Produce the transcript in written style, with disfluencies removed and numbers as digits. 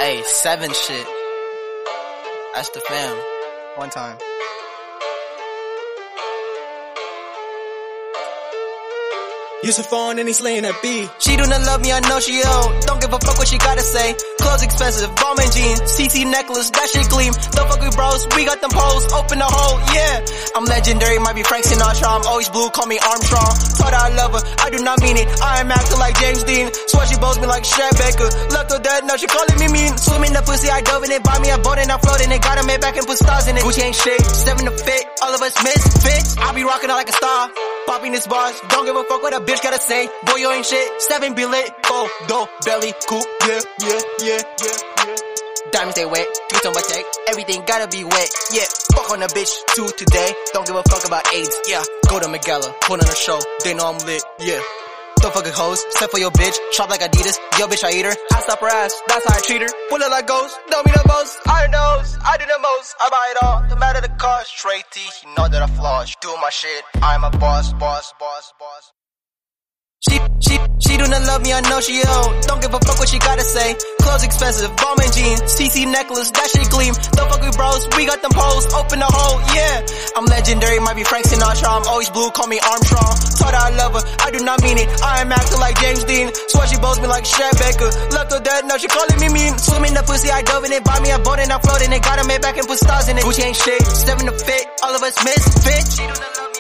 Hey, 7 shit. That's the fam. One time. Yusuf on and he's laying that beat. She do not love me, I know she don't give a fuck what she gotta say. Clothes expensive, Bowman jeans, CC necklace, that shit gleam. Don't fuck with bros, we got them hoes, open the hole, yeah. I'm legendary, might be Frank Sinatra, I'm always blue, call me Armstrong. Told her I love her, I do not mean it, I am acting like James Dean. Swear she bows me like Chad Baker, left her dead, now she calling me mean. Swim in the pussy, I dove in it, buy me a boat and I float in it. Got her made back and put stars in it. Gucci ain't shit, 7 to fit, all of us misfits. I be rocking her like a star. Popping this bars, don't give a fuck what a bitch gotta say. Boy, you ain't shit, 7 be lit. Oh, do, belly, cool, yeah. Diamonds they wet, tweets on my tech, everything gotta be wet, yeah. Fuck on a bitch too today, don't give a fuck about AIDS, yeah. Go to Magella, put on a show, they know I'm lit, yeah. Don't fuck with hoes, except for your bitch, shop like Adidas, yo bitch I eat her. I stop her ass, that's how I treat her. Pull it like ghost, don't be the most, I knows, I do the most, I buy it all, no matter the cost. Straight T, he know that I floss, do my shit, I'm a boss. She do not love me, I know she don't give a fuck what she gotta say. Clothes expensive, Bowman jeans, CC necklace, that shit gleam. Don't fuck with bros, we got them hoes, open the hole, yeah. I'm legendary, might be Frank Sinatra, I'm always blue, call me Armstrong. Told her I love her, I do not mean it, I am acting like James Dean. Swear she bows me like Chad Baker, left her dead, now she calling me mean. Swim in the pussy, I dove in it, buy me a boat and I float in it. Got her made back and put stars in it. Gucci ain't shit, 7 to fit, all of us misfits. She do not love me.